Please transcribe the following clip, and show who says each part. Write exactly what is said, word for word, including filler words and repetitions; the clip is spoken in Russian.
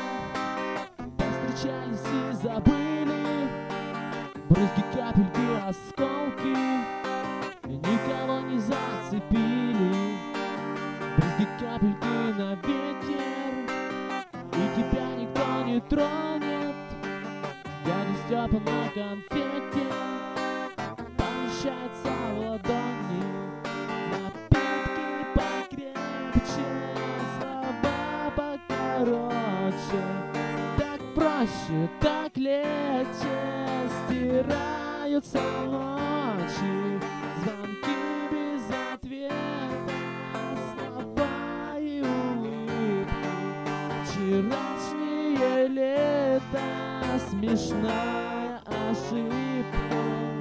Speaker 1: Повстречались и забыли брызги, капельки, осколки, и никого не зацепили. Брызги, капельки на ветер, и тебя никто не тронет. Дядя Степа на конфете помещается в ладони. Напитки покрепче, слова покороче. Так проще, так легче стираются ночи. Звонки без ответа, слова и улыбки. Вчерашнее лето, смешная ошибка.